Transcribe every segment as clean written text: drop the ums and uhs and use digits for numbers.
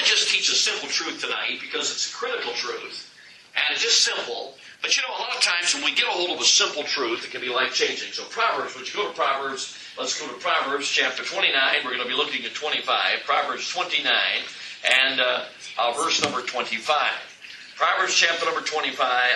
just teach a simple truth tonight because it's a critical truth. And it's just simple. But you know, a lot of times when we get a hold of a simple truth, it can be life-changing. So Proverbs, would you go to Proverbs? Let's go to Proverbs chapter 29. We're going to be looking at 25. Proverbs 29 and verse number 25. Proverbs chapter number 29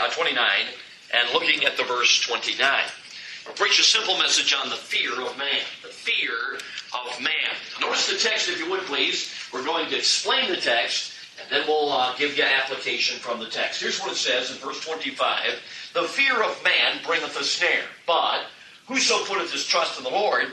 and looking at the verse 29. I'll preach a simple message on the fear of man. The fear of man. Notice the text, if you would, please. We're going to explain the text, and then we'll give you application from the text. Here's what it says in verse 25. The fear of man bringeth a snare, but whoso putteth his trust in the Lord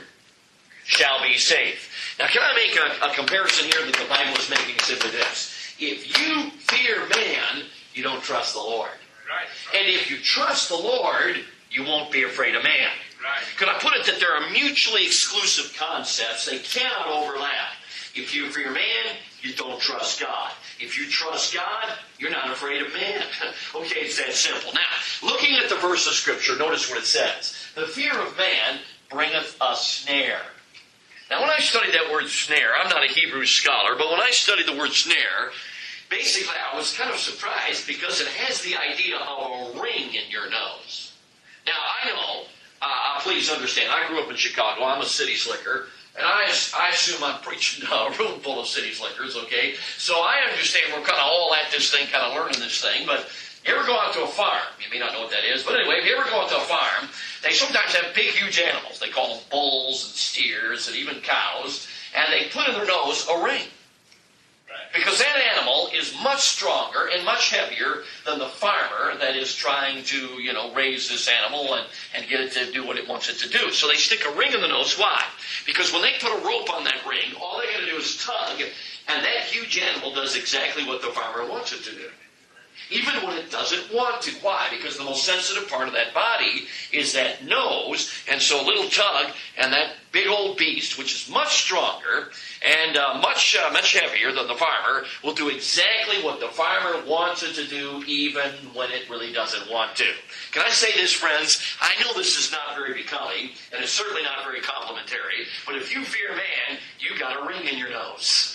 shall be safe. Now, can I make a comparison here that the Bible is making? Simply this. If you fear man, you don't trust the Lord. Right. And if you trust the Lord, you won't be afraid of man. Right. Could I put it that there are mutually exclusive concepts? They cannot overlap. If you fear man, you don't trust God. If you trust God, you're not afraid of man. Okay, it's that simple. Now, looking at the verse of Scripture, notice what it says. The fear of man bringeth a snare. Now, when I studied that word snare, I'm not a Hebrew scholar, but when I studied the word snare, basically I was kind of surprised because it has the idea of a ring in your nose. Now, I know, please understand, I grew up in Chicago. I'm a city slicker. And I assume I'm preaching to a room full of city slickers, okay? So I understand we're kind of all at this thing, kind of learning this thing. But you ever go out to a farm? You may not know what that is. But anyway, if you ever go out to a farm, they sometimes have big, huge animals. They call them bulls and steers and even cows. And they put in their nose a ring. Because that animal is much stronger and much heavier than the farmer that is trying to, raise this animal and get it to do what it wants it to do. So they stick a ring in the nose. Why? Because when they put a rope on that ring, all they got to do is tug, and that huge animal does exactly what the farmer wants it to do. Even when it doesn't want to. Why? Because the most sensitive part of that body is that nose, and so a little tug, and that big old beast, which is much stronger and much heavier than the farmer, will do exactly what the farmer wants it to do, even when it really doesn't want to. Can I say this, friends? I know this is not very becoming, and it's certainly not very complimentary, but if you fear man, you got a ring in your nose.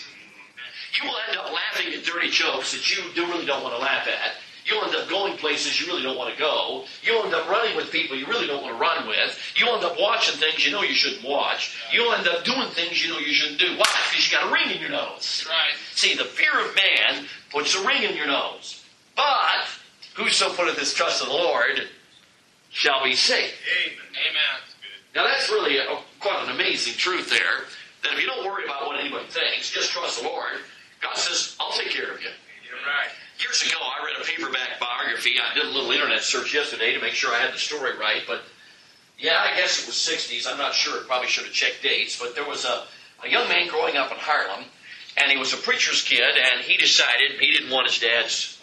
You will end up laughing at dirty jokes that you really don't want to laugh at. You'll end up going places you really don't want to go. You'll end up running with people you really don't want to run with. You'll end up watching things you know you shouldn't watch. You'll end up doing things you know you shouldn't do. Why? Because you got a ring in your nose. Right. See, the fear of man puts a ring in your nose. But whoso putteth his trust in the Lord shall be safe. Amen. Now that's really quite an amazing truth there. That if you don't worry about what anybody thinks, just trust the Lord. God says, I'll take care of you. You're right. Years ago, I read a paperback biography. I did a little internet search yesterday to make sure I had the story right. But, yeah, I guess it was 60s. I'm not sure. Probably should have checked dates. But there was a young man growing up in Harlem, and he was a preacher's kid, and he decided he didn't want his dad's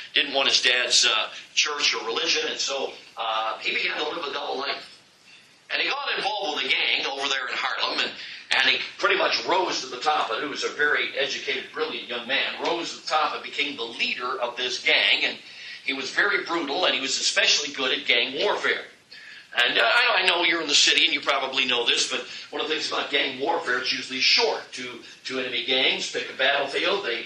church or religion, and so he began to live a double life. And he got involved with a gang over there in Harlem, and he pretty much rose to the top. He was a very educated, brilliant young man. Rose to the top and became the leader of this gang. And he was very brutal, and he was especially good at gang warfare. And I know you're in the city, and you probably know this, but one of the things about gang warfare, it's usually short. Two enemy gangs pick a battlefield, they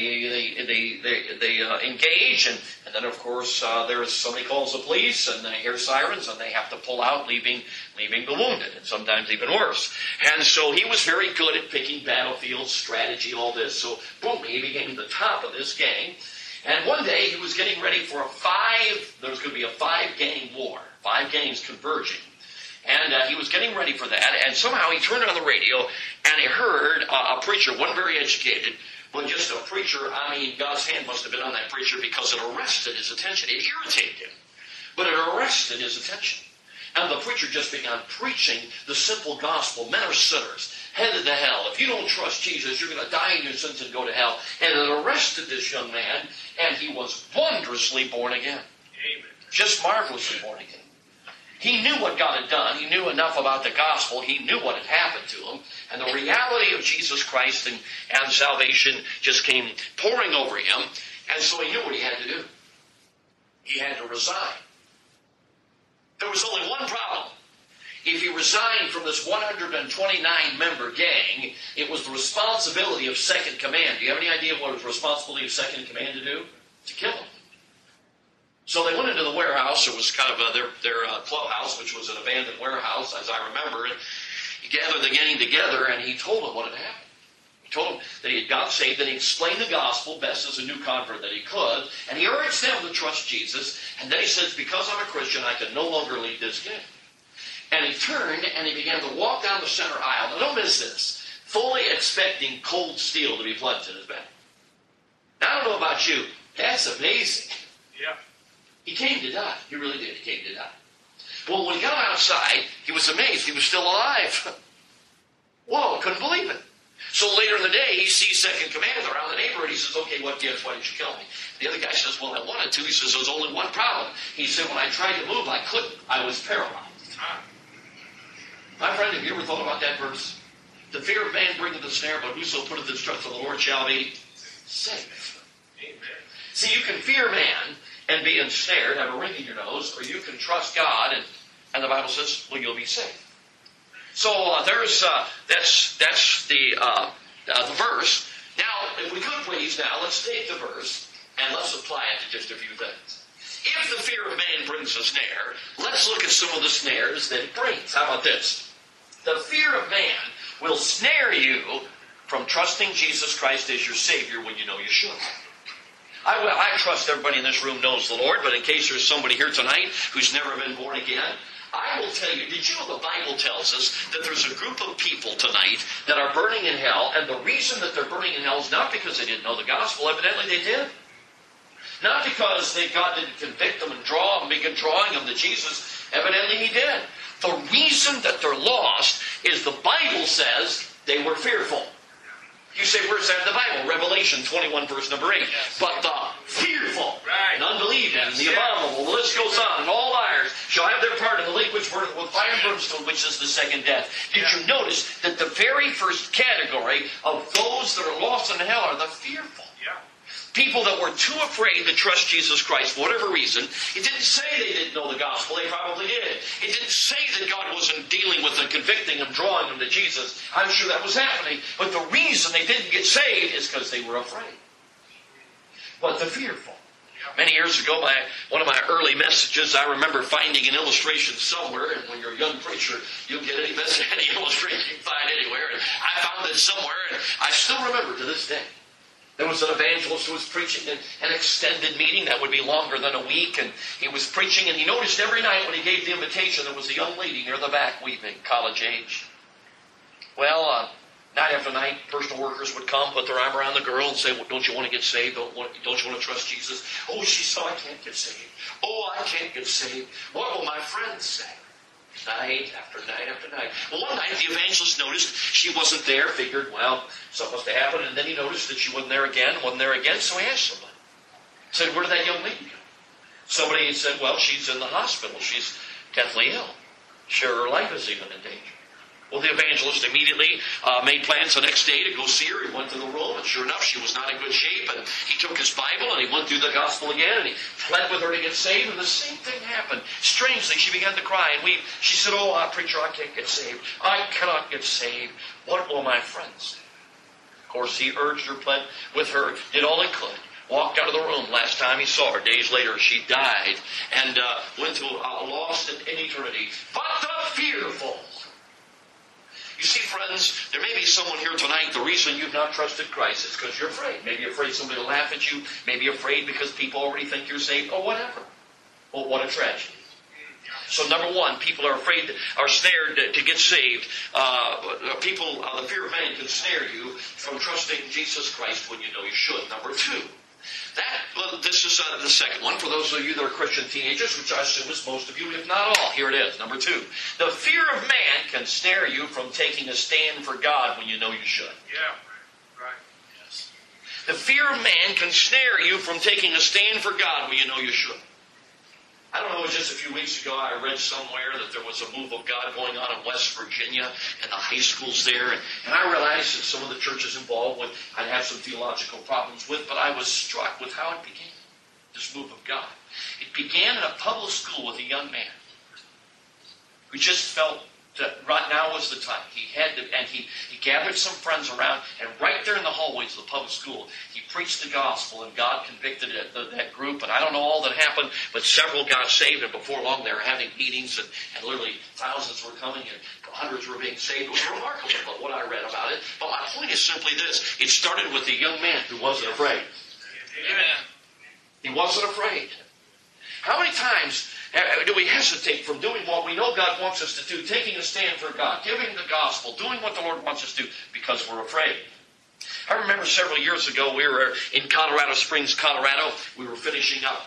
engage, and then of course there's somebody calls the police, and they hear sirens, and they have to pull out, leaving the wounded, and sometimes even worse. And so he was very good at picking battlefields, strategy, all this. So boom, he became the top of this gang. And one day he was getting ready for there was going to be a 5-gang war. 5 gangs converging. And he was getting ready for that, and somehow he turned on the radio, and he heard a preacher, one very educated, but just a preacher. I mean, God's hand must have been on that preacher because it arrested his attention. It irritated him, but it arrested his attention. And the preacher just began preaching the simple gospel. Men are sinners, headed to hell. If you don't trust Jesus, you're going to die in your sins and go to hell. And it arrested this young man, and he was wondrously born again. Amen. Just marvelously born again. He knew what God had done. He knew enough about the gospel. He knew what had happened to him. And the reality of Jesus Christ and salvation just came pouring over him. And so he knew what he had to do. He had to resign. There was only one problem. if he resigned from this 129-member gang, it was the responsibility of second in command. Do you have any idea what it was the responsibility of second in command to do? To kill him. So they went into the warehouse. It was kind of their clubhouse, which was an abandoned warehouse, as I remember. And he gathered the gang together, and he told them what had happened. He told them that he had got saved, and he explained the gospel best as a new convert that he could, and he urged them to trust Jesus. And then he says, because I'm a Christian, I can no longer lead this gang. And he turned and he began to walk down the center aisle. Now don't miss this. Fully expecting cold steel to be plunged in his back. Now I don't know about you. That's amazing. Yeah. He came to die. He really did. He came to die. Well, when he got outside, he was amazed. He was still alive. Whoa, couldn't believe it. So later in the day, he sees second command around the neighborhood. He says, okay, what gives? Why did you kill me? The other guy says, well, I wanted to. He says, there's only one problem. He said, when I tried to move, I couldn't. I was paralyzed. My friend, have you ever thought about that verse? The fear of man bringeth a snare, but whoso putteth his trust in the Lord shall be safe. Amen. See, you can fear man and be ensnared, have a ring in your nose, or you can trust God, and the Bible says, well, you'll be safe. So that's the verse. Now, if we could please, now let's take the verse and let's apply it to just a few things. If the fear of man brings a snare, let's look at some of the snares that it brings. How about this? The fear of man will snare you from trusting Jesus Christ as your Savior when you know you should. I trust everybody in this room knows the Lord, but in case there's somebody here tonight who's never been born again, I will tell you, did you know the Bible tells us that there's a group of people tonight that are burning in hell, and the reason that they're burning in hell is not because they didn't know the gospel, evidently they did. Not because God didn't convict them and draw them, begin drawing them to Jesus. Evidently He did. The reason that they're lost is the Bible says they were fearful. You say, where's that in the Bible? Revelation 21, verse number 8. Yes. But the fearful, and unbelieving, and the abominable, the list goes on, and all liars shall have their part in the lake which burneth with fire and brimstone, which is the second death. Did you notice that the very first category of those that are lost in hell are the fearful? Yeah. People that were too afraid to trust Jesus Christ for whatever reason. It didn't say they didn't know the gospel. They probably did. It didn't say that God wasn't dealing with them, convicting them, drawing them to Jesus. I'm sure that was happening. But the reason they didn't get saved is because they were afraid. But the fearful. Many years ago, one of my early messages, I remember finding an illustration somewhere, and when you're a young preacher, you'll get any illustration you can find anywhere. And I found it somewhere, and I still remember to this day. There was an evangelist who was preaching an extended meeting that would be longer than a week, and he was preaching, and he noticed every night when he gave the invitation there was a young lady near the back weeping, college age. Well, night after night, personal workers would come, put their arm around the girl and say, well, don't you want to get saved? Don't you want to trust Jesus? Oh, she said, I can't get saved. Oh, I can't get saved. What will my friends say? Night after night after night. Well, one night the evangelist noticed she wasn't there, figured, well, something must have happened, and then he noticed that she wasn't there again, so he asked somebody. Said, where did that young lady go? Somebody said, well, she's in the hospital. She's deathly ill. Sure, her life is even in danger. Well, the evangelist immediately made plans the next day to go see her. He went to the room, and sure enough, she was not in good shape. And he took his Bible, and he went through the gospel again, and he pled with her to get saved, and the same thing happened. Strangely, she began to cry and weep. She said, oh, preacher, I can't get saved. I cannot get saved. What will my friends say? Of course, he urged her, pled with her, did all he could. Walked out of the room. Last time he saw her, days later, she died and went to lost in eternity. But the fearful. You see, friends, there may be someone here tonight, the reason you've not trusted Christ is because you're afraid. Maybe you're afraid somebody will laugh at you. Maybe you're afraid because people already think you're saved, or whatever. Well, what a tragedy. So number one, people are afraid, are snared to get saved. The fear of man can snare you from trusting Jesus Christ when you know you should. Number two, this is the second one for those of you that are Christian teenagers, which I assume is most of you, if not all. Here it is, number two. The fear of man can snare you from taking a stand for God when you know you should. Yeah, right. Yes. The fear of man can snare you from taking a stand for God when you know you should. I don't know, it was just a few weeks ago I read somewhere that there was a move of God going on in West Virginia and the high schools there. And I realized that some of the churches involved I'd have some theological problems with, but I was struck with how it began, this move of God. It began in a public school with a young man who just felt Right now was the time. He had to, and he gathered some friends around, and right there in the hallways of the public school, he preached the gospel, and God convicted that group. And I don't know all that happened, but several got saved, and before long they were having meetings, and literally thousands were coming, and hundreds were being saved. It was remarkable what I read about it. But my point is simply this. It started with a young man who wasn't afraid. Amen. He wasn't afraid. How many times do we hesitate from doing what we know God wants us to do, taking a stand for God, giving the gospel, doing what the Lord wants us to do, because we're afraid? I remember several years ago, we were in Colorado Springs, Colorado. We were finishing up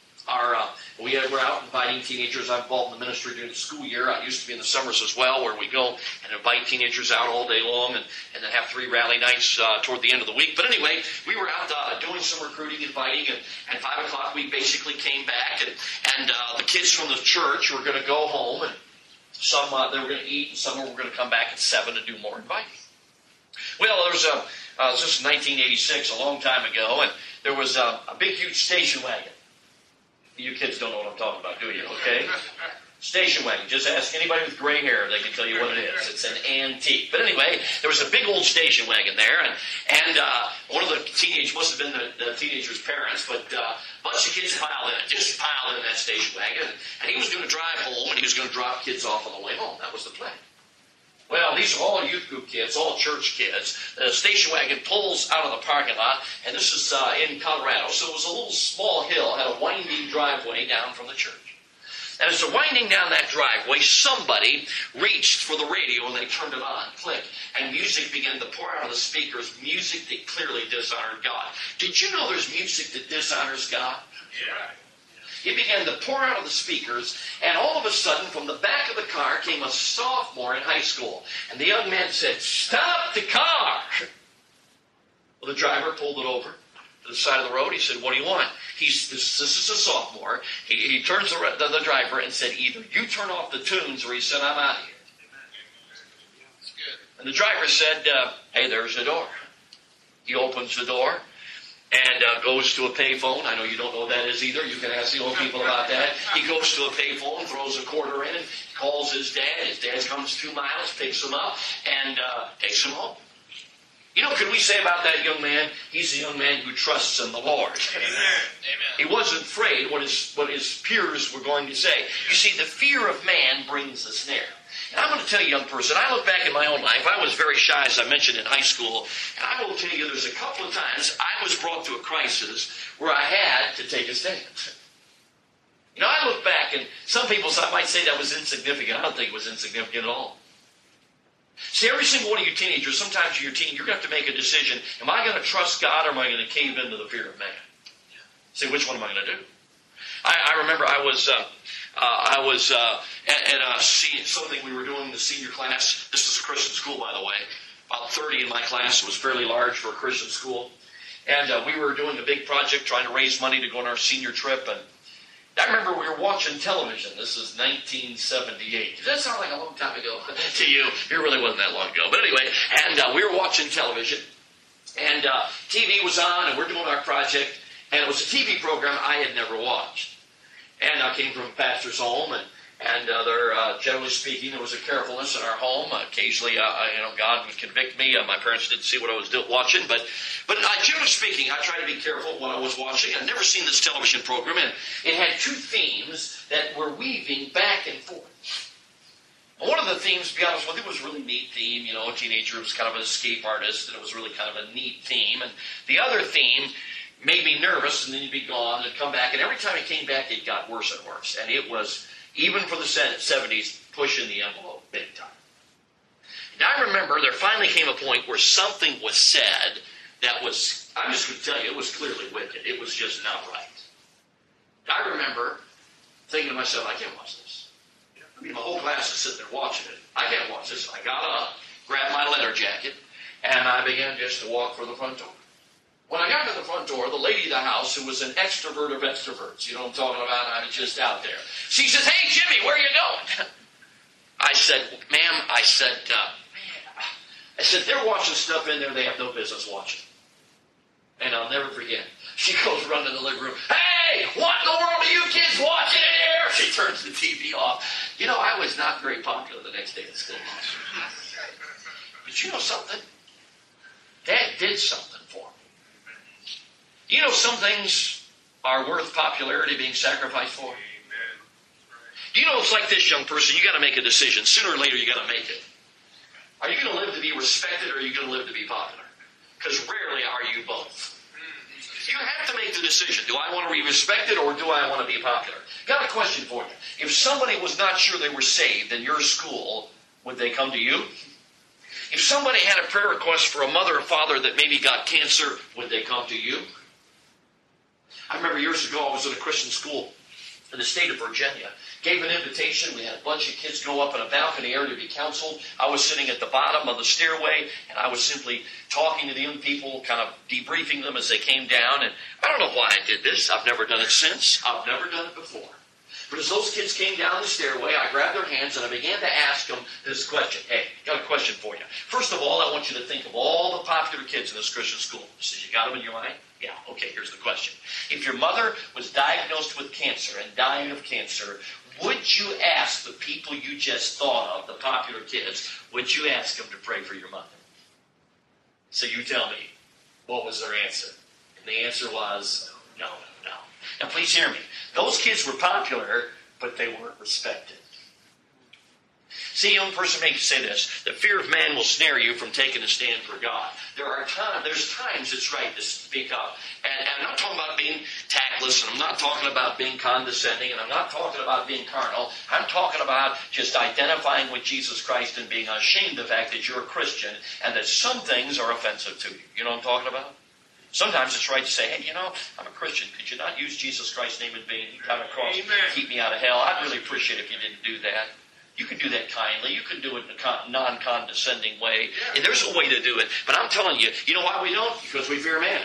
we're out inviting teenagers. I'm involved in the ministry during the school year. I used to be in the summers as well, where we go and invite teenagers out all day long and then have 3 rally nights toward the end of the week. But anyway, we were out doing some recruiting, inviting, and 5 o'clock we basically came back, and the kids from the church were going to go home, and some they were going to eat, and some were going to come back at 7 to do more inviting. Well, there was this is 1986, a long time ago, and there was a big, huge station wagon. You kids don't know what I'm talking about, do you? Okay? Station wagon. Just ask anybody with gray hair. They can tell you what it is. It's an antique. But anyway, there was a big old station wagon there, and one of the must have been the teenager's parents, but a bunch of kids piled in that station wagon, and he was going to drive home, and he was going to drop kids off on the way home. That was the plan. Well, these are all youth group kids, all church kids. The station wagon pulls out of the parking lot, and this is in Colorado, so it was a little small hill, had a winding driveway down from the church. And as they're winding down that driveway, somebody reached for the radio, and they turned it on, click, and music began to pour out of the speakers, music that clearly dishonored God. Did you know there's music that dishonors God? Yeah. It began to pour out of the speakers, and all of a sudden, from the back of the car came a sophomore in high school. And the young man said, "Stop the car!" Well, the driver pulled it over to the side of the road. He said, "What do you want?" This is a sophomore. He turns the driver and said, "Either you turn off the tunes," or he said, "I'm out of here." That's good. And the driver said, "Hey, there's the door." He opens the door and goes to a payphone. I know you don't know what that is either. You can ask the old people about that. He goes to a payphone, throws a quarter in, and calls his dad. His dad comes 2 miles, picks him up, and takes him home. You know, could we say about that young man, he's a young man who trusts in the Lord. Amen. He wasn't afraid what his peers were going to say. You see, the fear of man brings a snare. And I'm going to tell you, young person, I look back in my own life. I was very shy, as I mentioned, in high school. And I will tell you, there's a couple of times I was brought to a crisis where I had to take a stand. You know, I look back, and some people might say that was insignificant. I don't think it was insignificant at all. See, every single one of you teenagers, sometimes you're going to have to make a decision. Am I going to trust God, or am I going to cave into the fear of man? See, which one am I going to do? I remember I was at something we were doing in the senior class. This is a Christian school, by the way. About 30 in my class. It was fairly large for a Christian school. And we were doing a big project trying to raise money to go on our senior trip. And I remember we were watching television. This is 1978. Does that sound like a long time ago to you? It really wasn't that long ago. But anyway, and we were watching television. And TV was on, and we're doing our project. And it was a TV program I had never watched. And I came from a pastor's home, and generally speaking, there was a carefulness in our home. Occasionally, God would convict me. My parents didn't see what I was watching, but generally speaking, I tried to be careful what I was watching. I'd never seen this television program, and it had 2 themes that were weaving back and forth. And one of the themes, to be honest with you, was a really neat theme. You know, a teenager was kind of an escape artist, and it was really kind of a neat theme. And the other theme made me nervous, and then you'd be gone and come back. And every time it came back, it got worse and worse. And it was, even for the 70s, pushing the envelope big time. And I remember there finally came a point where something was said that was, I'm just going to tell you, it was clearly wicked. It was just not right. I remember thinking to myself, I can't watch this. I mean, my whole class is sitting there watching it. I can't watch this. I got up, grabbed my leather jacket, and I began just to walk for the front door. When I got to the front door, the lady of the house, who was an extrovert of extroverts, you know what I'm talking about, I was just out there. She says, "Hey, Jimmy, where are you going?" I said, "Ma'am," I said, "they're watching stuff in there they have no business watching." And I'll never forget. She goes running to the living room. "Hey, what in the world are you kids watching in here?" She turns the TV off, You know, I was not very popular the next day at school. But you know something? Dad did something for me. You know, some things are worth popularity being sacrificed for. Do you know it's like this, young person? You got to make a decision. Sooner or later, you got to make it. Are you going to live to be respected, or are you going to live to be popular? Because rarely are you both. You have to make the decision. Do I want to be respected, or do I want to be popular? Got a question for you. If somebody was not sure they were saved in your school, would they come to you? If somebody had a prayer request for a mother or father that maybe got cancer, would they come to you? I remember years ago, I was at a Christian school in the state of Virginia. Gave an invitation. We had a bunch of kids go up in a balcony area to be counseled. I was sitting at the bottom of the stairway, and I was simply talking to the young people, kind of debriefing them as they came down. And I don't know why I did this. I've never done it since. I've never done it before. But as those kids came down the stairway, I grabbed their hands and I began to ask them this question. Hey, got a question for you. First of all, I want you to think of all the popular kids in this Christian school. So you got them in your mind? Yeah, okay, here's the question. If your mother was diagnosed with cancer and dying of cancer, would you ask the people you just thought of, the popular kids, would you ask them to pray for your mother? So you tell me, what was their answer? And the answer was, no. Now please hear me. Those kids were popular, but they weren't respected. See, young person, may say this. The fear of man will snare you from taking a stand for God. There's times it's right to speak up. And I'm not talking about being tactless, and I'm not talking about being condescending, and I'm not talking about being carnal. I'm talking about just identifying with Jesus Christ and being ashamed of the fact that you're a Christian and that some things are offensive to you. You know what I'm talking about? Sometimes it's right to say, hey, you know, I'm a Christian. Could you not use Jesus Christ's name in vain? He died on the cross. Keep me out of hell. I'd really appreciate it if you didn't do that. You can do that kindly. You can do it in a non-condescending way. And there's a way to do it. But I'm telling you, you know why we don't? Because we fear man.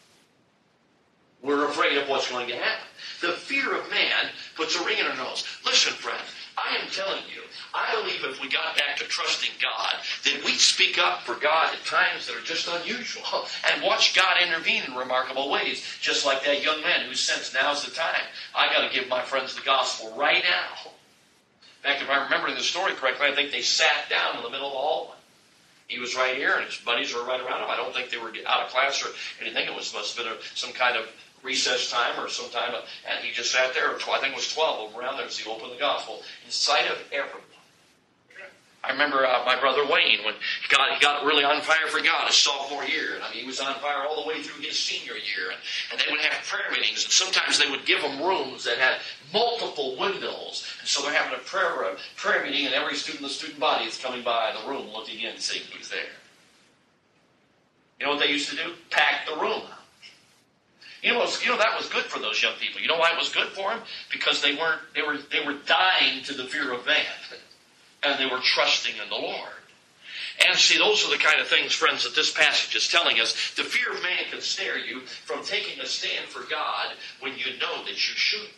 We're afraid of what's going to happen. The fear of man puts a ring in our nose. Listen, friend, I am telling you, I believe if we got back to trusting God, then we'd speak up for God at times that are just unusual and watch God intervene in remarkable ways, just like that young man who sensed now's the time. I got to give my friends the gospel right now. In fact, if I'm remembering the story correctly, I think they sat down in the middle of the hallway. He was right here, and his buddies were right around him. I don't think they were out of class or anything. It must have been some kind of recess time or some time, and he just sat there. I think it was 12 over around there as he opened the gospel in sight of everyone. I remember my brother Wayne, when he got really on fire for God his sophomore year. And I mean, he was on fire all the way through his senior year. And they would have prayer meetings, and sometimes they would give them rooms that had multiple windows. And so they're having a prayer meeting, and every student in the student body is coming by the room looking in and seeing who's there. You know what they used to do? Pack the room out. You know that was good for those young people. You know why it was good for them? Because they were dying to the fear of man. And they were trusting in the Lord. And see, those are the kind of things, friends, that this passage is telling us. The fear of man can snare you from taking a stand for God when you know that you should.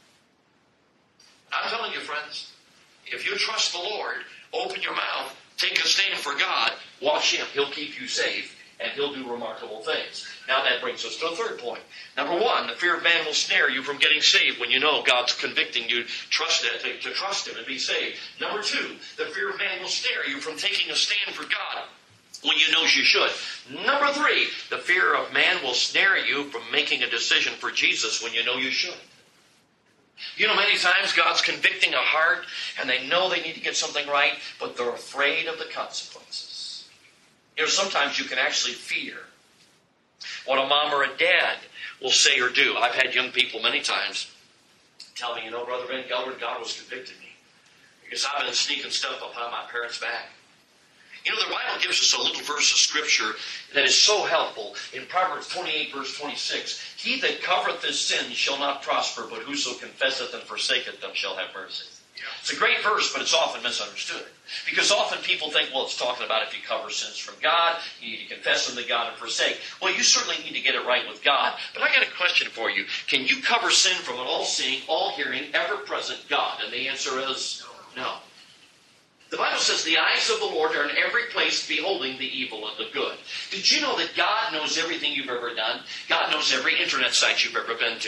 I'm telling you, friends, if you trust the Lord, open your mouth, take a stand for God, watch Him. He'll keep you safe, and He'll do remarkable things. Now that brings us to a third point. Number one, the fear of man will snare you from getting saved when you know God's convicting you to trust Him and be saved. Number two, the fear of man will snare you from taking a stand for God when you know you should. Number three, the fear of man will snare you from making a decision for Jesus when you know you should. You know, many times God's convicting a heart and they know they need to get something right, but they're afraid of the consequences. You know, sometimes you can actually fear what a mom or a dad will say or do. I've had young people many times tell me, you know, Brother Ben Gelbert, God was convicting me because I've been sneaking stuff upon my parents' back. You know, the Bible gives us a little verse of Scripture that is so helpful. In Proverbs 28, verse 26, He that covereth his sins shall not prosper, but whoso confesseth and forsaketh them shall have mercy. It's a great verse, but it's often misunderstood. Because often people think, well, it's talking about if you cover sins from God, you need to confess them to God and forsake. Well, you certainly need to get it right with God. But I got a question for you. Can you cover sin from an all-seeing, all-hearing, ever-present God? And the answer is no. The Bible says the eyes of the Lord are in every place beholding the evil and the good. Did you know that God knows everything you've ever done? God knows every internet site you've ever been to.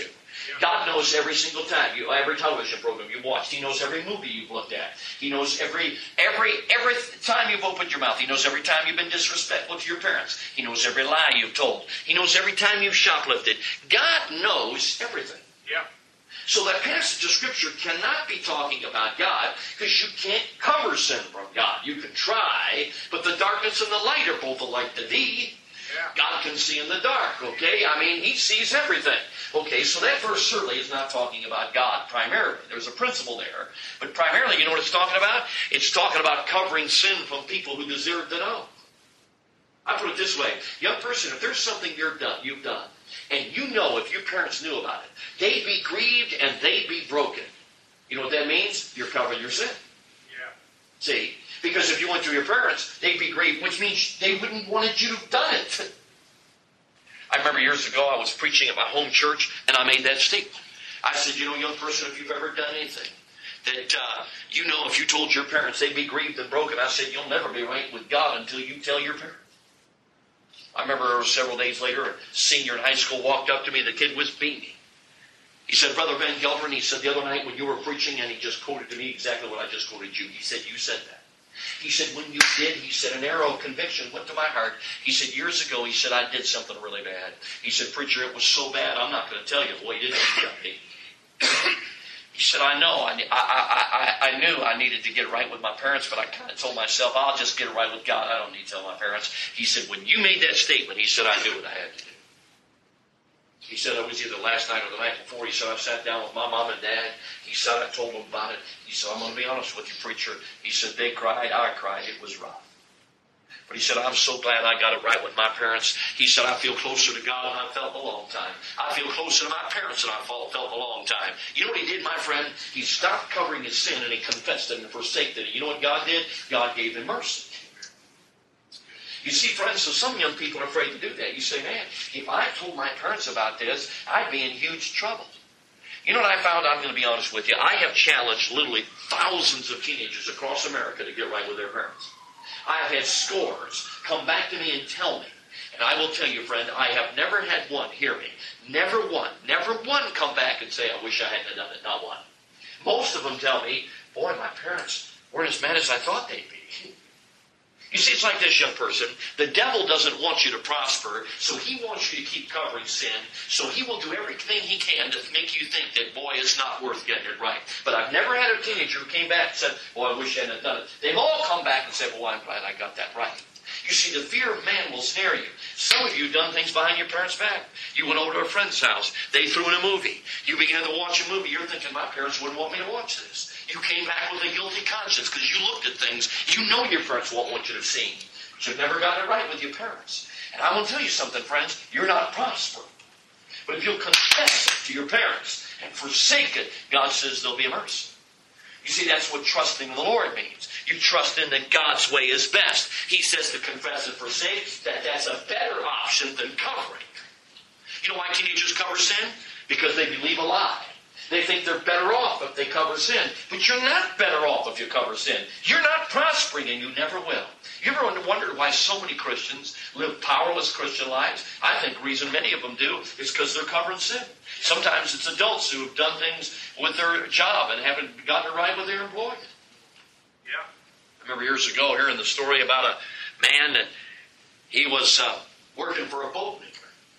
God knows every single time, every television program you've watched. He knows every movie you've looked at. He knows every time you've opened your mouth. He knows every time you've been disrespectful to your parents. He knows every lie you've told. He knows every time you've shoplifted. God knows everything. Yeah. So that passage of Scripture cannot be talking about God, because you can't cover sin from God. You can try, but the darkness and the light are both alike to thee. Yeah. God can see in the dark, okay? I mean, He sees everything. Okay, so that verse certainly is not talking about God primarily. There's a principle there. But primarily, you know what it's talking about? It's talking about covering sin from people who deserve to know. I put it this way. Young person, if there's something you've done, and you know if your parents knew about it, they'd be grieved and they'd be broken. You know what that means? You're covering your sin. Yeah. See? Because if you went to your parents, they'd be grieved, which means they wouldn't wanted you to have done it. I remember years ago I was preaching at my home church, and I made that statement. I said, you know, young person, if you've ever done anything that you know if you told your parents, they'd be grieved and broken, I said, you'll never be right with God until you tell your parents. I remember several days later, a senior in high school walked up to me. The kid was beaming. He said, Brother Van Gelder, he said, the other night when you were preaching, and he just quoted to me exactly what I just quoted you. He said, you said that. He said, when you did, he said, an arrow of conviction went to my heart. He said, years ago, he said, I did something really bad. He said, preacher, it was so bad, I'm not going to tell you. Boy, you didn't tell me. He said, I know. I knew I needed to get right with my parents, but I kind of told myself, I'll just get right with God. I don't need to tell my parents. He said, when you made that statement, he said, I knew what I had to do. He said, it was either last night or the night before. He said, I sat down with my mom and dad. He said, I told them about it. He said, I'm going to be honest with you, preacher. He said, they cried, I cried. It was rough. But he said, I'm so glad I got it right with my parents. He said, I feel closer to God than I've felt in a long time. I feel closer to my parents than I've felt in a long time. You know what he did, my friend? He stopped covering his sin and he confessed it and forsaken it. You know what God did? God gave him mercy. You see, friends, so some young people are afraid to do that. You say, man, if I told my parents about this, I'd be in huge trouble. You know what I found? I'm going to be honest with you. I have challenged literally thousands of teenagers across America to get right with their parents. I have had scores come back to me and tell me. And I will tell you, friend, I have never had one, hear me, never one come back and say, I wish I hadn't done it. Not one. Most of them tell me, boy, my parents weren't as mad as I thought they'd be. You see, it's like this, young person. The devil doesn't want you to prosper, so he wants you to keep covering sin. So he will do everything he can to make you think that, boy, it's not worth getting it right. But I've never had a teenager who came back and said, boy, I wish I hadn't done it. They've all come back and said, well, I'm glad I got that right. You see, the fear of man will snare you. Some of you have done things behind your parents' back. You went over to a friend's house. They threw in a movie. You began to watch a movie. You're thinking, my parents wouldn't want me to watch this. You came back with a guilty conscience because you looked at things you know your parents won't want you to have seen. But you've never gotten it right with your parents. And I will tell you something, friends. You're not prospering. But if you'll confess it to your parents and forsake it, God says there'll be a mercy. You see, that's what trusting the Lord means. You trust in that God's way is best. He says to confess and forsake, that's a better option than covering. You know why teenagers cover sin? Because they believe a lie. They think they're better off if they cover sin. But you're not better off if you cover sin. You're not prospering and you never will. You ever wondered why so many Christians live powerless Christian lives? I think the reason many of them do is because they're covering sin. Sometimes it's adults who have done things with their job and haven't gotten it right with their employer. Yeah. I remember years ago hearing the story about a man that he was working for a boat maker.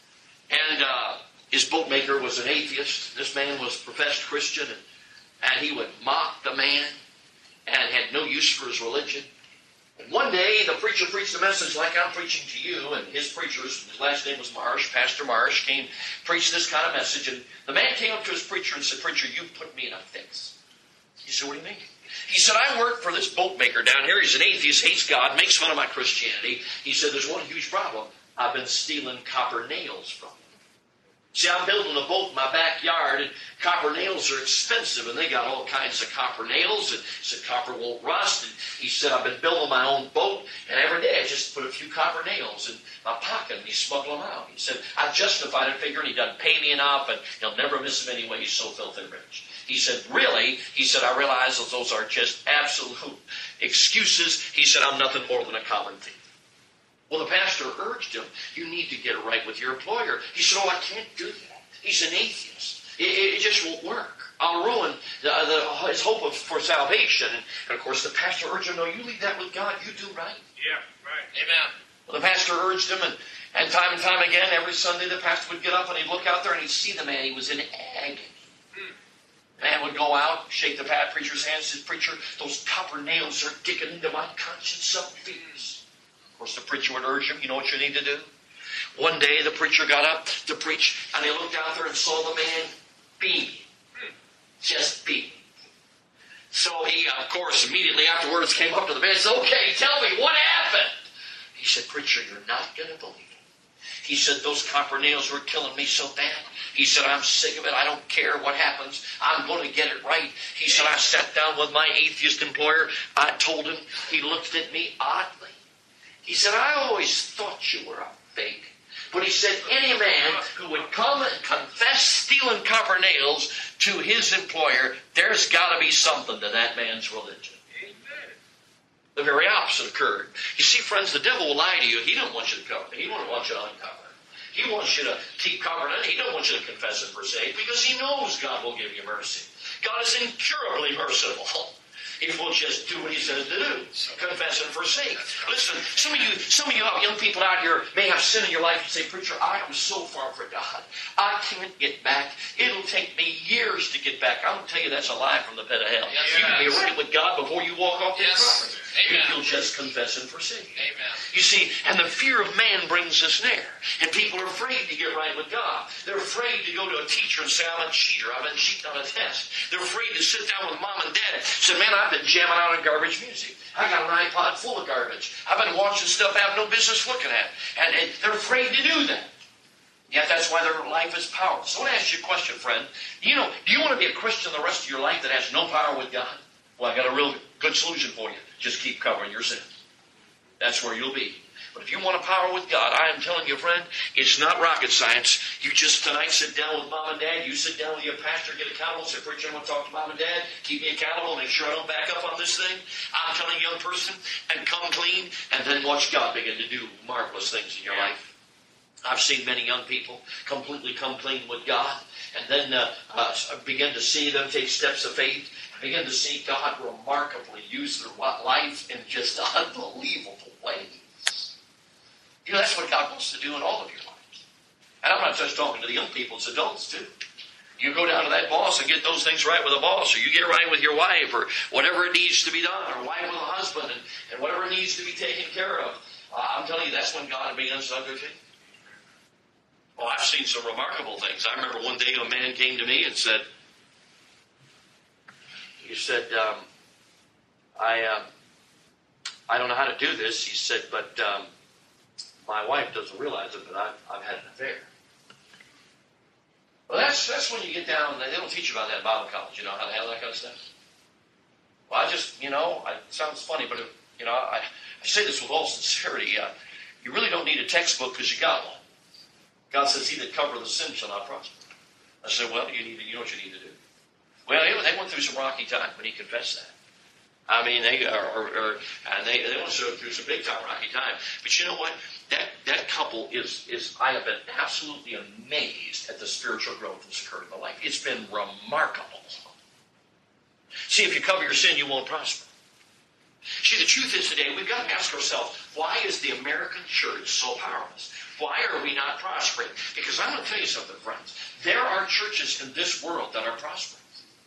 And his boat maker was an atheist. This man was a professed Christian. And he would mock the man and had no use for his religion. And one day the preacher preached a message like I'm preaching to you. And his preacher, his last name was Marsh, Pastor Marsh, preached this kind of message. And the man came up to his preacher and said, Preacher, you put me in a fix. He said, what do you mean? He said, I work for this boat maker down here. He's an atheist, hates God, makes fun of my Christianity. He said, there's one huge problem. I've been stealing copper nails from him. See, I'm building a boat in my backyard, and copper nails are expensive, and they got all kinds of copper nails, and he said copper won't rust. And he said, I've been building my own boat, and every day I just put a few copper nails in my pocket, and he smuggled them out. He said, I justified it, figuring he doesn't pay me enough, and he'll never miss them anyway. He's so filthy rich. He said, really? He said, I realize that those are just absolute excuses. He said, I'm nothing more than a common thief. Well, the pastor urged him, you need to get it right with your employer. He said, oh, I can't do that. He's an atheist. It just won't work. I'll ruin his hope for salvation. And of course, the pastor urged him, no, you leave that with God. You do right. Yeah, right. Amen. Well, the pastor urged him, and time again, every Sunday, the pastor would get up and he'd look out there and he'd see the man. He was in agony. The man would go out, shake the preacher's hand, says, preacher, those copper nails are digging into my conscience so fierce. Of course, the preacher would urge him, you know what you need to do? One day, the preacher got up to preach, and he looked out there and saw the man beaming. Just beaming. So he, of course, immediately afterwards came up to the man and said, okay, tell me, what happened? He said, preacher, you're not going to believe it. He said, those copper nails were killing me so bad. He said, I'm sick of it. I don't care what happens. I'm going to get it right. He said, I sat down with my atheist employer. I told him. He looked at me oddly. He said, I always thought you were a fake. But he said, any man who would come and confess stealing copper nails to his employer, there's got to be something to that man's religion. The very opposite occurred. You see, friends, the devil will lie to you. He don't want you to cover. He won't want you to uncover. He wants you to keep covering it. He don't want you to confess and forsake because he knows God will give you mercy. God is incurably merciful. If we'll just do what he says to do. Confess and forsake. Listen, some of you young people out here may have sin in your life and say, preacher, I am so far from God. I can't get back. It'll take me years to get back. I'm going to tell you that's a lie from the pit of hell. Yes, you can be right with God before you walk off this property. Amen. If you'll just confess and forsake. Amen. You see, and the fear of man brings us near. And people are afraid to get right with God. They're afraid to go to a teacher and say, I'm a cheater. I've been cheating on a test. They're afraid to sit down with mom and dad and say, man, I've been jamming out on garbage music. I got an iPod full of garbage. I've been watching stuff I have no business looking at. And they're afraid to do that. Yet that's why their life is powerless. So I want to ask you a question, friend. Do you want to be a Christian the rest of your life that has no power with God? Well, I got a real good solution for you. Just keep covering your sin. That's where you'll be. But if you want a power with God, I am telling you, friend, it's not rocket science. You just tonight sit down with mom and dad. You sit down with your pastor, get accountable, say, preacher, I want to talk to mom and dad. Keep me accountable. Make sure I don't back up on this thing. I'm telling you, young person, and come clean, and then watch God begin to do marvelous things in your life. I've seen many young people completely come clean with God, and then begin to see them take steps of faith, begin to see God remarkably use their life in just unbelievable ways. That's what God wants to do in all of your lives. And I'm not just talking to the young people, it's adults too. You go down to that boss and get those things right with the boss, or you get right with your wife, or whatever it needs to be done, or wife with a husband, and whatever needs to be taken care of. I'm telling you, that's when God begins to undertake. Well, I've seen some remarkable things. I remember one day a man came to me and said, I don't know how to do this. He said, but my wife doesn't realize it, but I've had an affair. Well, that's when you get down, they don't teach you about that in Bible college, how to handle that kind of stuff. Well, I just, it sounds funny, but, I say this with all sincerity. You really don't need a textbook because you got one. God says, he that covereth the sin shall not prosper. I said, well, you know what you need to do. Well, they went through some rocky time when he confessed that. I mean, they went through some big time rocky time. But you know what? That couple is I have been absolutely amazed at the spiritual growth that's occurred in their life. It's been remarkable. See, if you cover your sin, you won't prosper. See, the truth is today, we've got to ask ourselves, why is the American church so powerless? Why are we not prospering? Because I'm going to tell you something, friends. There are churches in this world that are prospering.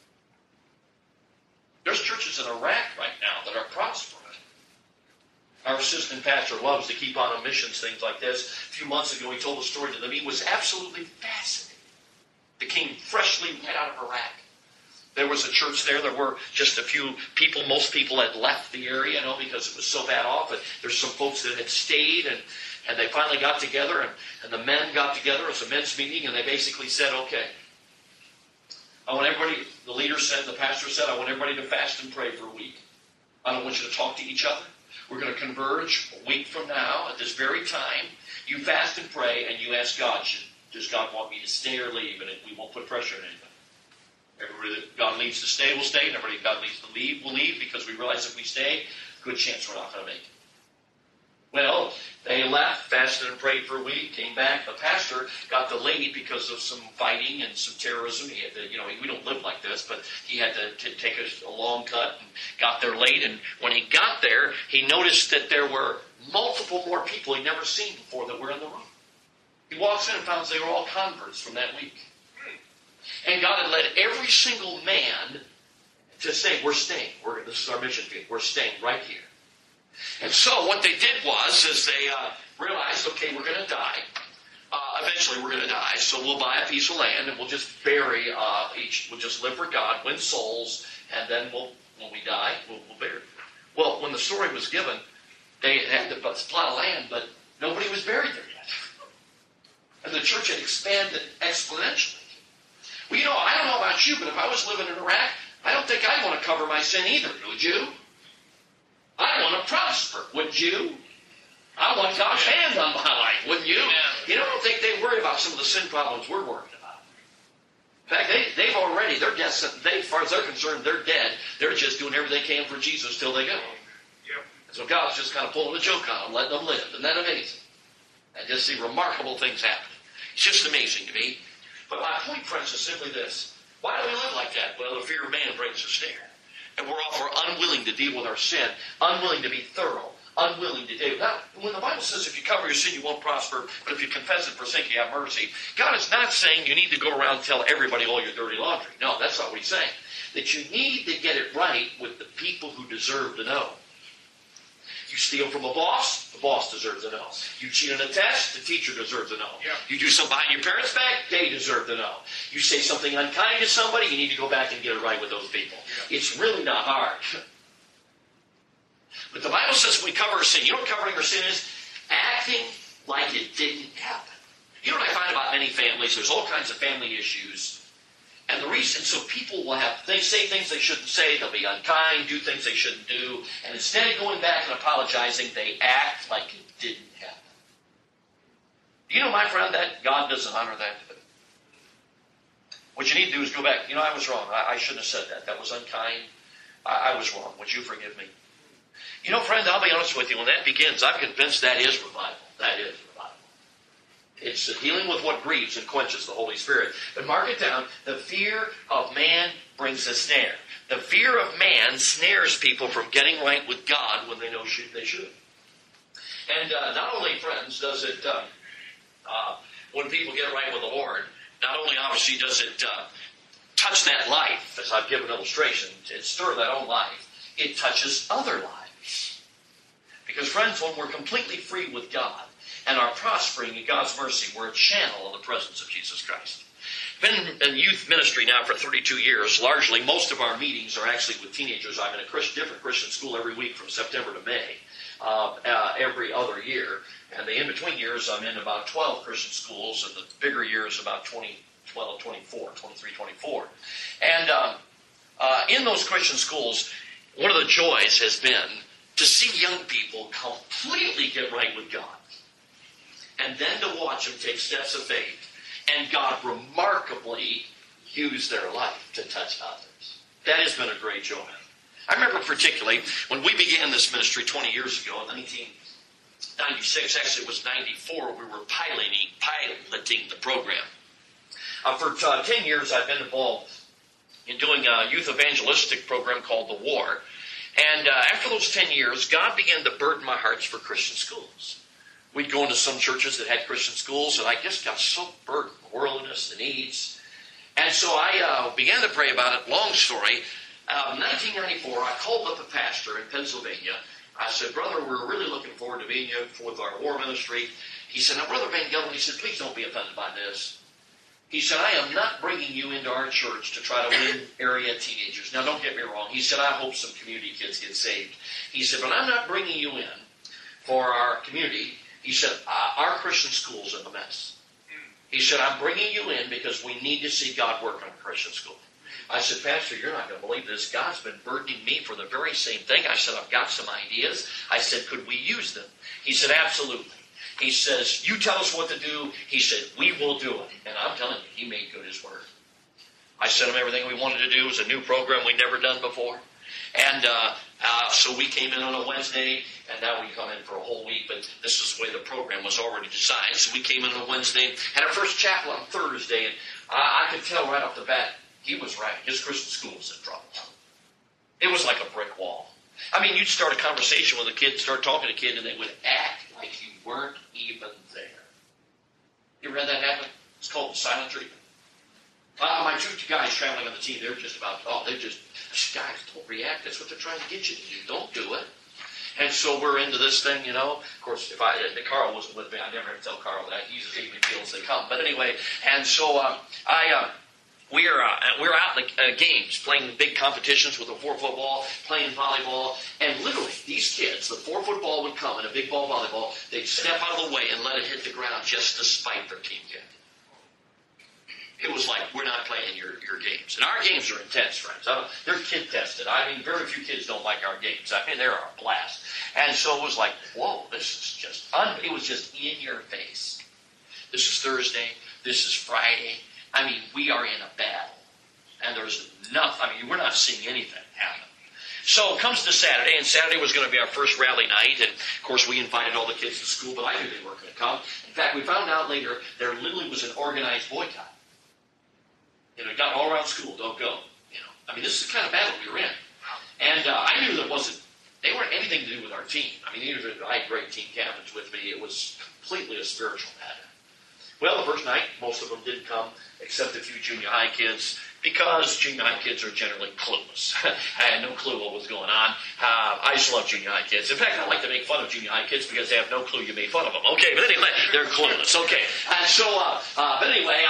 There's churches in Iraq right now that are prospering. Our assistant pastor loves to keep on missions, things like this. A few months ago, he told a story to them. He was absolutely fascinated. They came freshly right out of Iraq. There was a church there. There were just a few people. Most people had left the area, because it was so bad off. But there's some folks that had stayed, and they finally got together, and the men got together. It was a men's meeting, and they basically said, okay, I want everybody, the leader said, the pastor said, I want everybody to fast and pray for a week. I don't want you to talk to each other. We're going to converge a week from now at this very time. You fast and pray, and you ask God, does God want me to stay or leave? And we won't put pressure on anybody. Everybody that God leads to stay will stay, and everybody God leads to leave will leave, because we realize if we stay, good chance we're not going to make it. Well, they left, fasted and prayed for a week, came back. The pastor got delayed because of some fighting and some terrorism. He had to, we don't live like this, but he had to take a long cut and got there late. And when he got there, he noticed that there were multiple more people he'd never seen before that were in the room. He walks in and finds they were all converts from that week. And God had led every single man to say, we're staying. This is our mission field. We're staying right here. And so what they did is they realized, okay, we're going to die. Eventually we're going to die, so we'll buy a piece of land and we'll just bury we'll just live for God, win souls, and then when we die, we'll bury it. Well, when the story was given, they had to plot of land, but nobody was buried there yet. And the church had expanded exponentially. Well, I don't know about you, but if I was living in Iraq, I don't think I'd want to cover my sin either, would you? I want to prosper, wouldn't you? I want God's hand on my life, wouldn't you? I don't think they worry about some of the sin problems we're worried about. In fact, they've already, they're dead. As far as they're concerned, they're dead. They're just doing everything they can for Jesus till they go. Yep. So God's just kind of pulling a joke on them, letting them live. Isn't that amazing? I just see remarkable things happen. It's just amazing to me. But my point, friends, is simply this. Why do we live like that? Well, the fear of man brings us there. And we're unwilling to deal with our sin, unwilling to be thorough, unwilling to do. Now, when the Bible says if you cover your sin, you won't prosper, but if you confess and forsake, you have mercy, God is not saying you need to go around and tell everybody all your dirty laundry. No, that's not what He's saying. That you need to get it right with the people who deserve to know. You steal from a boss, the boss deserves to know. You cheat on a test, the teacher deserves to know. Yeah. You do something behind your parents' back, they deserve to know. You say something unkind to somebody, you need to go back and get it right with those people. Yeah. It's really not hard. But the Bible says when we cover our sin, you know what covering our sin is? Acting like it didn't happen. You know what I find about many families? There's all kinds of family issues. And the reason, so people will they say things they shouldn't say, they'll be unkind, do things they shouldn't do, and instead of going back and apologizing, they act like it didn't happen. You know, my friend, that God doesn't honor that. What you need to do is go back. I was wrong. I shouldn't have said that. That was unkind. I was wrong. Would you forgive me? Friend, I'll be honest with you. When that begins, I'm convinced that is revival. That is revival. It's dealing with what grieves and quenches the Holy Spirit. But mark it down. The fear of man brings a snare. The fear of man snares people from getting right with God when they know they should. And not only, friends, does it, when people get right with the Lord, not only obviously does it touch that life, as I've given illustration, it stir that own life, it touches other lives. Because, friends, when we're completely free with God, and are prospering in God's mercy, we're a channel of the presence of Jesus Christ. Been in youth ministry now for 32 years. Largely, most of our meetings are actually with teenagers. I'm in a different Christian school every week from September to May, every other year. And the in-between years, I'm in about 12 Christian schools, and the bigger years about 23, 24. And in those Christian schools, one of the joys has been to see young people completely get right with God. And then to watch them take steps of faith, and God remarkably use their life to touch others. That has been a great joy. I remember particularly when we began this ministry 20 years ago, in 1996, actually it was 94, we were piloting the program. For 10 years I've been involved in doing a youth evangelistic program called The War. And after those 10 years, God began to burden my hearts for Christian schools. We'd go into some churches that had Christian schools, and I just got so burdened with worldliness, the needs. And so I began to pray about it. Long story. In 1994, I called up a pastor in Pennsylvania. I said, brother, we're really looking forward to being here with our war ministry. He said, now, Brother Van Gelder, he said, please don't be offended by this. He said, I am not bringing you into our church to try to win area teenagers. Now, don't get me wrong. He said, I hope some community kids get saved. He said, but I'm not bringing you in for our community. He said, our Christian school's in a mess. He said, I'm bringing you in because we need to see God work on a Christian school. I said, Pastor, you're not going to believe this. God's been burdening me for the very same thing. I said, I've got some ideas. I said, could we use them? He said, absolutely. He says, you tell us what to do. He said, we will do it. And I'm telling you, he made good his word. I sent him everything we wanted to do. It was a new program we'd never done before. And so we came in on a Wednesday, and now we come in for a whole week, but this is the way the program was already designed. So we came in on a Wednesday, had our first chapel on Thursday, and I could tell right off the bat, he was right. His Christian school was in trouble. It was like a brick wall. I mean, you'd start a conversation with a kid, start talking to a kid, and they would act like you weren't even there. You ever had that happen? It's called silent treatment. My two guys traveling on the team, they're just about, guys, don't react. That's what they're trying to get you to do. Don't do it. And so we're into this thing, you know. Of course, Carl wasn't with me. I never have to tell Carl that. He's as even keel as they come. But anyway, and so we're out in the games, playing big competitions with a 4-foot ball, playing volleyball, and literally these kids, the 4-foot ball would come and a big ball volleyball, they'd step out of the way and let it hit the ground just to spite their team kid. It was like, we're not playing your games. And our games are intense, friends. They're kid-tested. I mean, very few kids don't like our games. I mean, they're a blast. And so it was like, whoa, this is just, it was just in your face. This is Thursday. This is Friday. I mean, we are in a battle. And there's nothing, we're not seeing anything happen. So it comes to Saturday, and Saturday was going to be our first rally night. And, of course, we invited all the kids to school, but I knew they weren't going to come. In fact, we found out later there literally was an organized boycott. It got all around school, don't go. This is the kind of battle we were in. And I knew they weren't anything to do with our team. I had great team captains with me. It was completely a spiritual matter. Well, the first night, most of them didn't come, except a few junior high kids, because junior high kids are generally clueless. I had no clue what was going on. I just love junior high kids. In fact, I like to make fun of junior high kids because they have no clue you made fun of them. Okay, but anyway, they're clueless. Okay. And so, but anyway,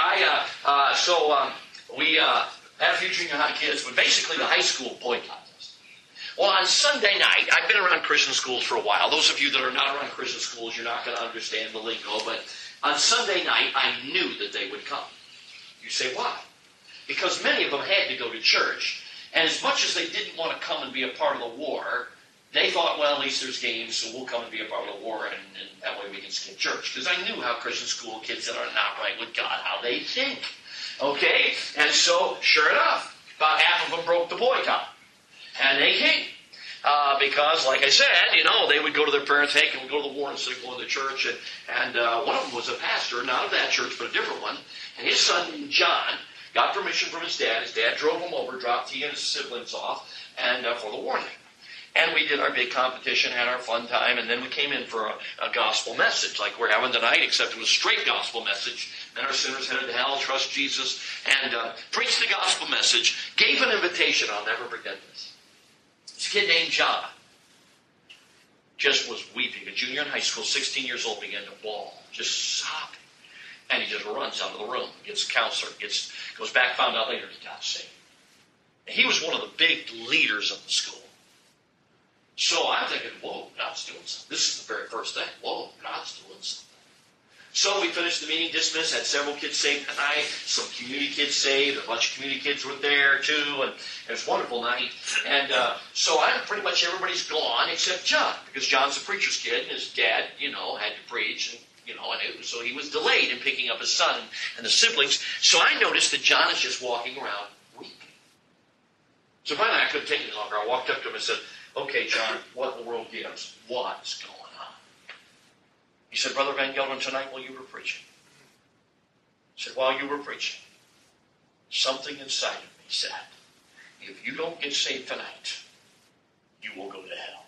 we had a few junior high kids, but basically the high school boycotted us. Well, on Sunday night, I've been around Christian schools for a while. Those of you that are not around Christian schools, you're not going to understand the lingo, but on Sunday night, I knew that they would come. You say, why? Because many of them had to go to church, and as much as they didn't want to come and be a part of the war, they thought, well, at least there's games, so we'll come and be a part of the war, and that way we can skip church. Because I knew how Christian school kids that are not right with God, how they think. Okay? And so, sure enough, about half of them broke the boycott. And they came. Because, like I said, they would go to their parents' hey, can we go to the war instead of going to church? And one of them was a pastor, not of that church, but a different one. And his son, John, got permission from his dad. His dad drove him over, dropped he and his siblings off, and for the warning. And we did our big competition, had our fun time, and then we came in for a gospel message like we're having tonight, except it was a straight gospel message. Then our sinners headed to hell, trust Jesus, and preached the gospel message, gave an invitation. I'll never forget this. This kid named John just was weeping. A junior in high school, 16 years old, began to bawl, just sobbing. And he just runs out of the room, gets a counselor, goes back, found out later he got saved. And he was one of the big leaders of the school. So I'm thinking, whoa, God's doing something. This is the very first thing. Whoa, God's doing something. So we finished the meeting, dismissed, had several kids saved that night, some community kids saved, a bunch of community kids were there too, and it was a wonderful night. And so pretty much everybody's gone except John, because John's a preacher's kid, and his dad, had to preach, and so he was delayed in picking up his son and the siblings. So I noticed that John is just walking around weeping. So finally I couldn't take it any longer. I walked up to him and said, okay, John, what in the world gives? What's going on? He said, Brother Van Gelder, tonight while you were preaching. He said, while you were preaching, something inside of me said, if you don't get saved tonight, you will go to hell.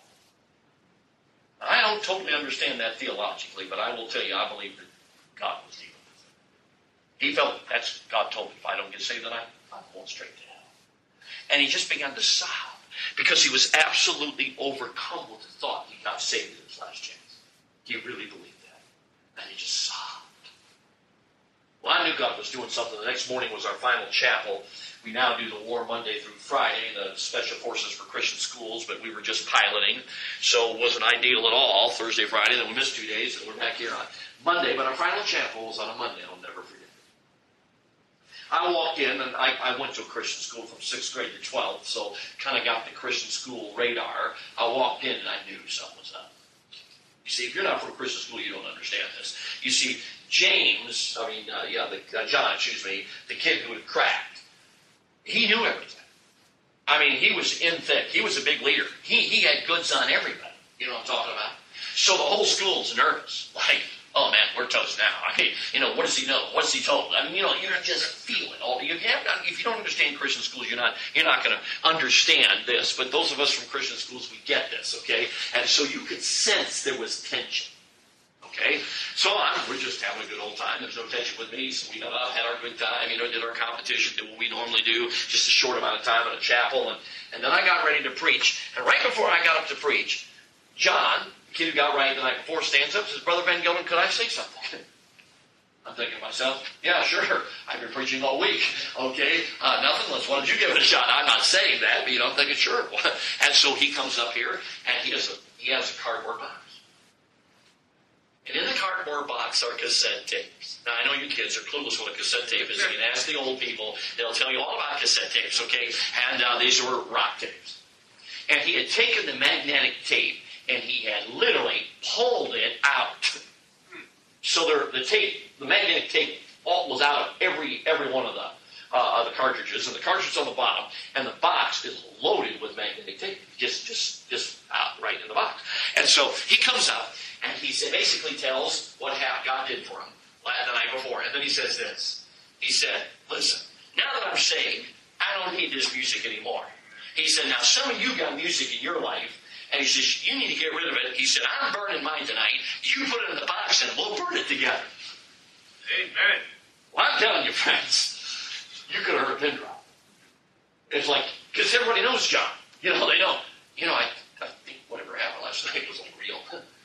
I don't totally understand that theologically, but I will tell you, I believe that God was dealing with it. He felt that's God told me, if I don't get saved tonight, I'm going straight to hell. And he just began to sob because he was absolutely overcome with the thought he got saved in his last chance. He really believed that. And he just sobbed. Well, I knew God was doing something. The next morning was our final chapel. We now do the War Monday through Friday, the Special Forces for Christian Schools, but we were just piloting, so it wasn't ideal at all. Thursday, Friday, then we missed 2 days, and we're back here on Monday. But our final chapel was on a Monday. I'll never forget it. I walked in, and I went to a Christian school from 6th grade to 12th, so kind of got the Christian school radar. I walked in, and I knew something was up. You see, if you're not from a Christian school, you don't understand this. You see, John, the kid who had cracked, he knew everything. I mean, he was in thick. He was a big leader. He had goods on everybody. You know what I'm talking about? So the whole school's nervous. Like, oh man, we're toast now. I mean, what does he know? What's he told? I mean, you just feel it. If you don't understand Christian schools, you're not going to understand this. But those of us from Christian schools, we get this, okay? And so you could sense there was tension. Okay? So we're just having a good old time. There's no tension with me. So we got up, had our good time, did our competition, did what we normally do, just a short amount of time in a chapel. And then I got ready to preach. And right before I got up to preach, John, the kid who got right the night before, stands up and says, Brother Ben Gilman, could I say something? I'm thinking to myself, yeah, sure. I've been preaching all week. Okay, nothing. Why don't you give it a shot? I'm not saying that, but I'm thinking, sure. And so he comes up here, and he has a cardboard box. And in the cardboard box are cassette tapes. Now, I know you kids are clueless what a cassette tape is. You can ask the old people. They'll tell you all about cassette tapes, okay? And these were rock tapes. And he had taken the magnetic tape, and he had literally pulled it out. So the magnetic tape was out of every one of the cartridges, and the cartridge on the bottom, and the box is loaded with magnetic tape, just out right in the box. And so he comes up, and he basically tells what God did for him the night before. And then he says this. He said, listen, now that I'm saved, I don't need this music anymore. He said, now some of you got music in your life, and he says, you need to get rid of it. He said, I'm burning mine tonight. You put it in the box, and we'll burn it together. Amen. Well, I'm telling you, friends, you could have heard a pin drop. It's like, because everybody knows John. They don't. I think whatever happened last night was unreal.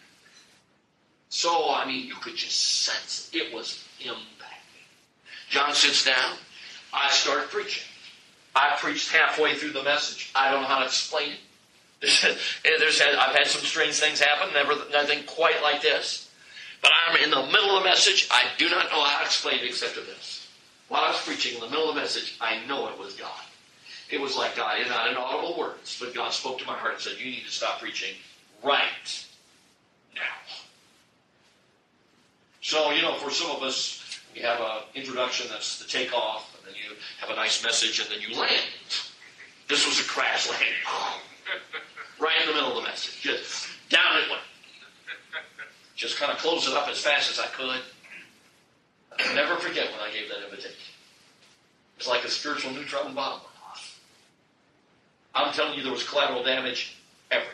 So, you could just sense it. It was impacting. John sits down. I start preaching. I preached halfway through the message. I don't know how to explain it. I've had some strange things happen, nothing quite like this. But I'm in the middle of the message. I do not know how to explain it except for this. While I was preaching in the middle of the message, I know it was God. It was like God, not in audible words, but God spoke to my heart and said, you need to stop preaching right now. So, for some of us, we have an introduction, that's the takeoff, and then you have a nice message, and then you land. This was a crash landing. Right in the middle of the message. Just down it went. Just kind of close it up as fast as I could. I'll never forget when I gave that invitation. It's like a spiritual neutron bomb went off. I'm telling you, there was collateral damage everywhere.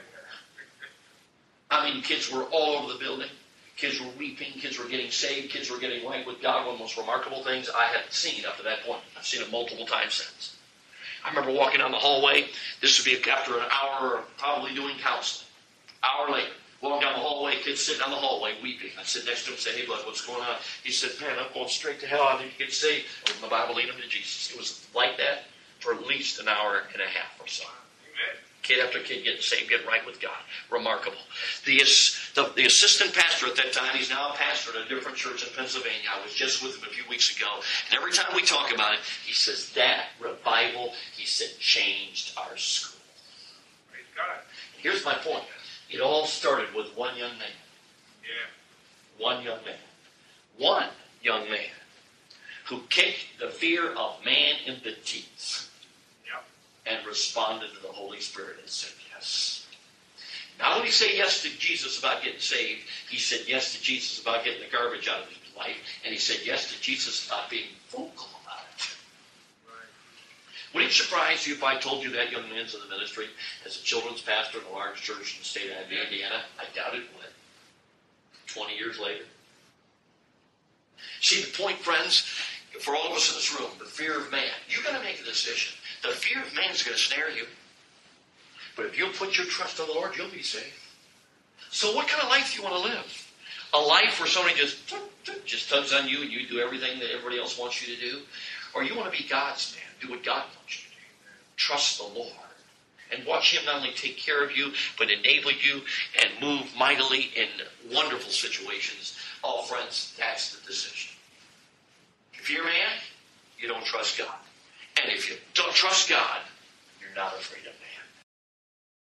Kids were all over the building. Kids were weeping. Kids were getting saved. Kids were getting right with God. One of the most remarkable things I had seen up to that point. I've seen it multiple times since. I remember walking down the hallway. This would be after an hour of probably doing counseling. Hour later, walking down the hallway, kids sitting down the hallway weeping. I sit next to him and say, hey, bud, what's going on? He said, man, I'm going straight to hell. I need to get saved. Open the Bible, lead him to Jesus. It was like that for at least an hour and a half or so. Amen. Kid after kid getting saved, getting right with God. Remarkable. The assistant pastor at that time, he's now a pastor at a different church in Pennsylvania. I was just with him a few weeks ago. And every time we talk about it, he says, that revival, he said, changed our school. Praise God. And here's my point. It all started with one young man. Yeah. One young man. One young man who kicked the fear of man in the teeth. And responded to the Holy Spirit and said yes. Not only say yes to Jesus about getting saved, he said yes to Jesus about getting the garbage out of his life, and he said yes to Jesus about being vocal about it. Right. Would it surprise you if I told you that young man's in the ministry as a children's pastor in a large church in the state of Indiana? I doubt it would. 20 years later. See the point, friends? For all of us in this room, the fear of man. You're going to make a decision. The fear of man is going to snare you. But if you'll put your trust on the Lord, you'll be safe. So what kind of life do you want to live? A life where somebody just tugs on you and you do everything that everybody else wants you to do? Or you want to be God's man, do what God wants you to do. Trust the Lord. And watch Him not only take care of you, but enable you and move mightily in wonderful situations. Oh, friends, that's the decision. If you're a man, you don't trust God. And if you don't trust God, you're not afraid of man.